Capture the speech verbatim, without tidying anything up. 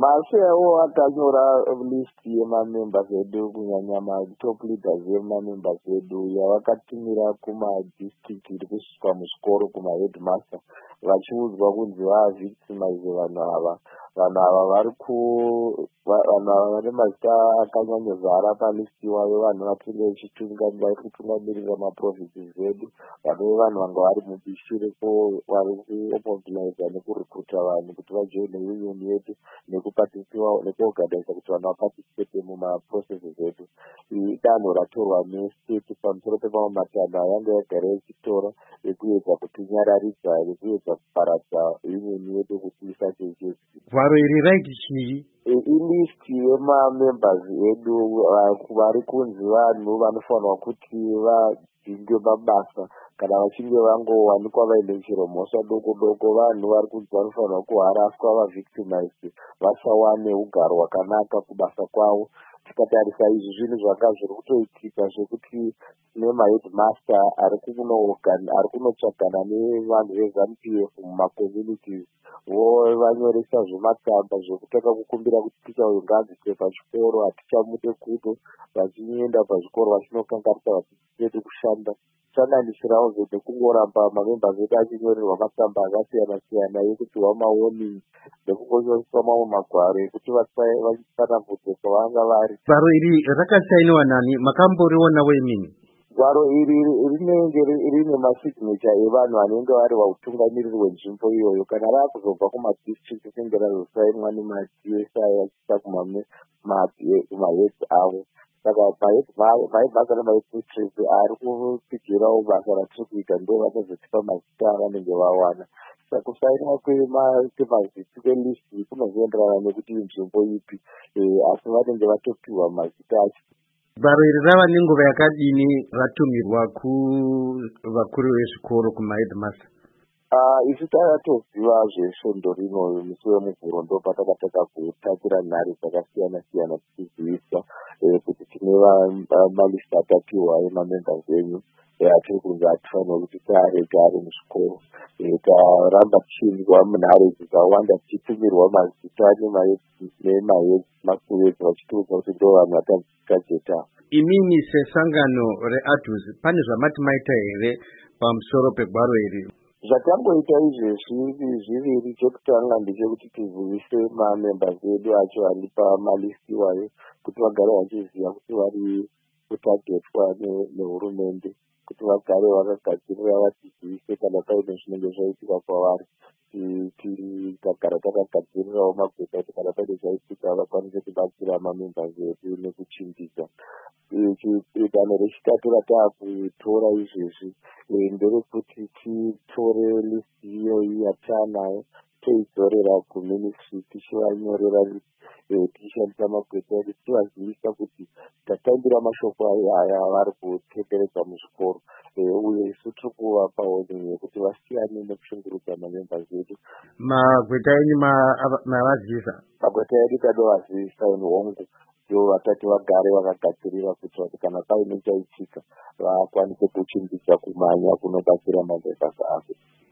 Mashewo akanyora list yemamembers edu kunyanya matop leaders yemamembers edu yavakatumira kumadistrict iri kusvika muzvikoro kumaheadmaster vachiudzwa kunzi vavictimize vanhu ava vanhu ava vari ku vanhu ava vane mazita akanyanyozara palist iwayo vanhu vatinge vachitungamira vari kutungamirira maprovinces edu vanhu vanhu vanga vari mubishi reko vari kumobiliza nekurekruta vanhu kuti vajoine union yedu nekuparticipa nekuorganiza kuti vanhu vaparticipate mumaprocesses edu. Idanho ratorwa nestate pamusoro pemamwe matanho ayanga yagara yachitora ekuedza kutinyararidza nekuedza kuparadza union yedu kuti isati ichiziva. Gwaro iri raiti chii? Ilist yemamembers edu vari kunzi vanhu vanofanirwa kuti vadhingwe mabasa kana vachinge vangowanikwa vaine chero mhosva doko doko. Vanhu vari kunzi vanofanirwa kuharaswa vavictimized vasawane ugaro hwakanaka kubasa kwavo. Tikatarisa izvi zvinhu zvanga zviri kutoitika zvekuti nemaheadmaster ari kunotsvagana nevanhu veZANU P F mumaCommunities vanyoresa zvematsamba zvekutaka kukumbira kuti ticha uyu ngaabviswe pachikoro, hatichamude kudo, vachienda pazvikoro vachinokanganisa vadzidzisi vedu kushanda. Changanisirawo zvede kungoramba mamembers edu achinyorerwa matsamba akasiyana siyana ekuti wamawarning nekungoshandiswa mamwe magwaro ekuti vachitsanangudze kwavanga vari. Gwaro iri rakasainiwa nani? Makamboriwonawo imini? Gwaro iri rinenge rine masignature evanhu vanenge vari vautungamiriri wenzvimbo iyoyo. Kana raakuzobva kumadistrict kunge razosainwa nema-D S I achiisa kumaheads avo. Saka maheadmaster nemaheadmistress ari kupigirawo basa ratiri kuita ndo vanozotipa mazita avanenge vawana. Saka kusainwa kwemazita elist kunozoenderana nekuti inzvimbo ipi, asi vanenge vatopiwa mazita acho. Gwaro iri rava nenguva yakadini ratumirwa kuvakuru vezvikoro kumaheadmaster? Isu takatoziva zvesvondo rino musi wemuvhuro ndo patakataka kutakira nhare dzakasiyana siyana tichizivisa kuti tine malist atapiwa emamembers enyu atiri kunzi atifanira kuti tiarege ari muzvikoro. Taramba tichiinzwa munhare dzakawanda tichitumirwa mazita nemaheadmasters vachitiudza kuti ndo vanhu vatakajeta. Imini sesangano reADUS pane zvamati maita here pamusoro pegwaro iri? Zvatangoita izvezvi zviviri. Chekutanga ndechekuti tizivise mamembers edu acho ari pamalist iwayo kuti vagare vachiziva kuti vari kutargetwa nehurumende, kuti vagare vakagadzirira vachizivise kana paine zvinenge zvaitika kwavari. Tikagara takagadzirirawo magweta kuti kana paine zvaitika vakwanise kubatsira mamembers edu nekuchimbidza. Danho rechitatu rataakutora izvezvi nderekuti titore list iyoyi yataanayo toidzorera kuministry tichivanyorera tichishandisa magweta edu tichivazivisa kuti tatambira mashoko aya vari kutenderedza muzvikoro, uye isu tiri kuvapa warning yekuti vasiyane nekushungurudza mamembers edu. Magweta enyu mavazivisa? Magweta edu tadovazivisa hongu ndo vatati vagare vakagadzirira kuitira kuti kana paine chaitika vakwanise kuchimbidza kumanya kunobatsira mabasa avo.